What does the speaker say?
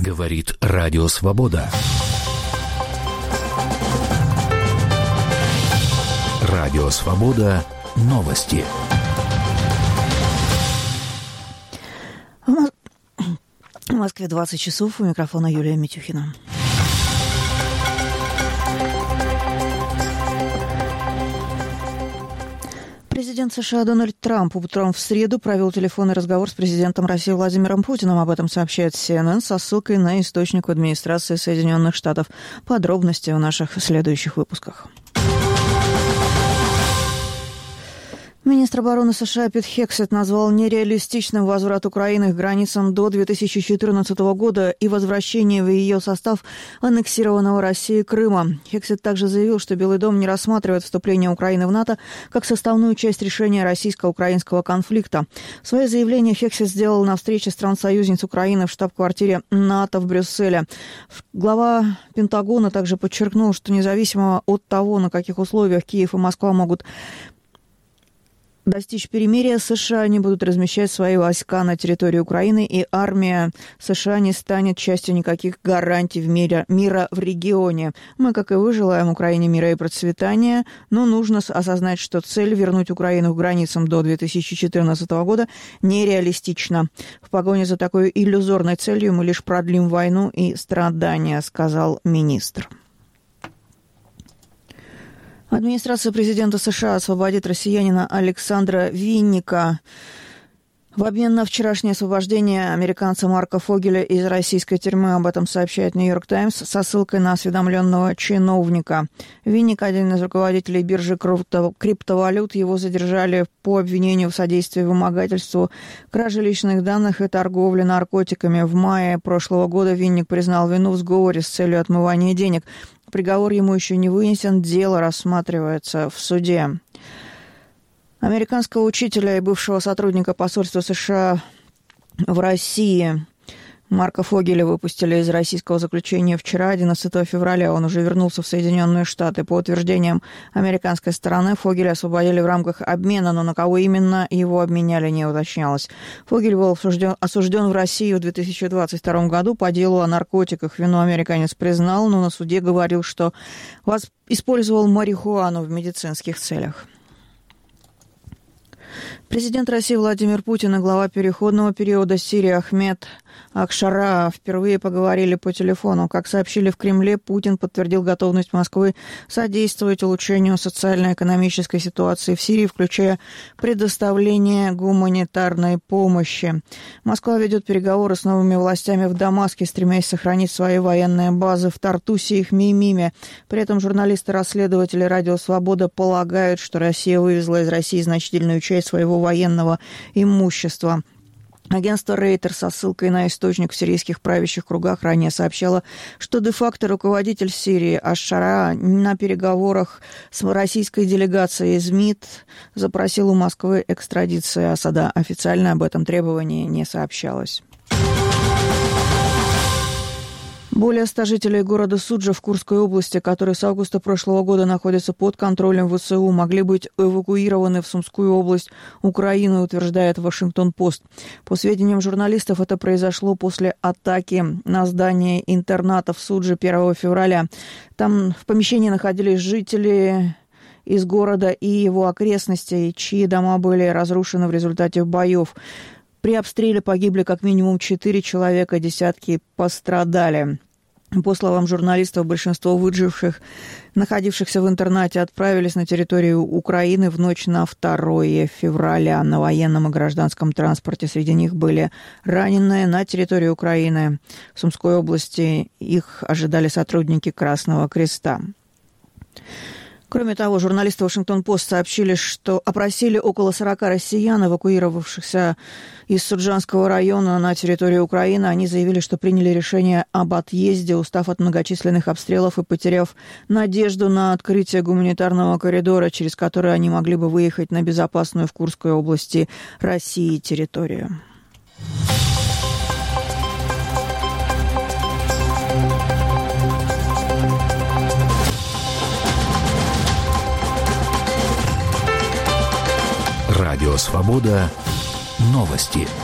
Говорит Радио Свобода. Радио Свобода. Новости. В Москве 20 часов. У микрофона Юлия Митюхина. Президент США Дональд Трамп утром в среду провел телефонный разговор с президентом России Владимиром Путиным. Об этом сообщает CNN со ссылкой на источник в администрации Соединенных Штатов. Подробности в наших следующих выпусках. Министр обороны США Пит Хексет назвал нереалистичным возврат Украины к границам до 2014 года и возвращение в ее состав аннексированного Россией Крыма. Хексет также заявил, что Белый дом не рассматривает вступление Украины в НАТО как составную часть решения российско-украинского конфликта. Свое заявление Хексет сделал на встрече стран-союзниц Украины в штаб-квартире НАТО в Брюсселе. Глава Пентагона также подчеркнул, что независимо от того, на каких условиях Киев и Москва могут достичь перемирия, США не будут размещать свои войска на территории Украины, и армия США не станет частью никаких гарантий мира в регионе. Мы, как и вы, желаем Украине мира и процветания, но нужно осознать, что цель вернуть Украину к границам до 2014 года нереалистична. В погоне за такой иллюзорной целью мы лишь продлим войну и страдания, сказал министр. Администрация президента США освободит россиянина Александра Винника в обмен на вчерашнее освобождение американца Марка Фогеля из российской тюрьмы. Об этом сообщает «Нью-Йорк Таймс» со ссылкой на осведомленного чиновника. Винник – один из руководителей биржи криптовалют. Его задержали по обвинению в содействии вымогательству, краже личных данных и торговле наркотиками. В мае прошлого года Винник признал вину в сговоре с целью отмывания денег. Приговор ему еще не вынесен, дело рассматривается в суде. Американского учителя и бывшего сотрудника посольства США в России Марка Фогеля выпустили из российского заключения вчера, 11 февраля. Он уже вернулся в Соединенные Штаты. По утверждениям американской стороны, Фогеля освободили в рамках обмена, но на кого именно его обменяли, не уточнялось. Фогель был осужден в России в 2022 году по делу о наркотиках. Вину американец признал, но на суде говорил, что использовал марихуану в медицинских целях. Президент России Владимир Путин и глава переходного периода Сирии Ахмед Ак-Шара впервые поговорили по телефону. Как сообщили в Кремле, Путин подтвердил готовность Москвы содействовать улучшению социально-экономической ситуации в Сирии, включая предоставление гуманитарной помощи. Москва ведет переговоры с новыми властями в Дамаске, стремясь сохранить свои военные базы в Тартусе и Хмеймиме. При этом журналисты-расследователи «Радио Свобода» полагают, что Россия вывезла из России значительную часть своего военного имущества. Агентство Рейтер со ссылкой на источник в сирийских правящих кругах ранее сообщало, что де-факто руководитель Сирии Аш-Шара на переговорах с российской делегацией из МИД запросил у Москвы экстрадиции Асада. Официально об этом требовании не сообщалось. Более 100 жителей города Суджа в Курской области, которые с августа прошлого года находятся под контролем ВСУ, могли быть эвакуированы в Сумскую область Украины, утверждает Вашингтон-Пост. По сведениям журналистов, это произошло после атаки на здание интерната в Судже 1 февраля. Там в помещении находились жители из города и его окрестностей, чьи дома были разрушены в результате боев. При обстреле погибли как минимум 4 человека, десятки пострадали. По словам журналистов, большинство выживших, находившихся в интернате, отправились на территорию Украины в ночь на 2 февраля. На военном и гражданском транспорте среди них были раненые. На территории Украины в Сумской области их ожидали сотрудники Красного Креста. Кроме того, журналисты «Вашингтон-Пост» сообщили, что опросили около 40 россиян, эвакуировавшихся из Суджанского района на территорию Украины. Они заявили, что приняли решение об отъезде, устав от многочисленных обстрелов и потеряв надежду на открытие гуманитарного коридора, через который они могли бы выехать на безопасную в Курской области России территорию. Радио Свобода. Новости.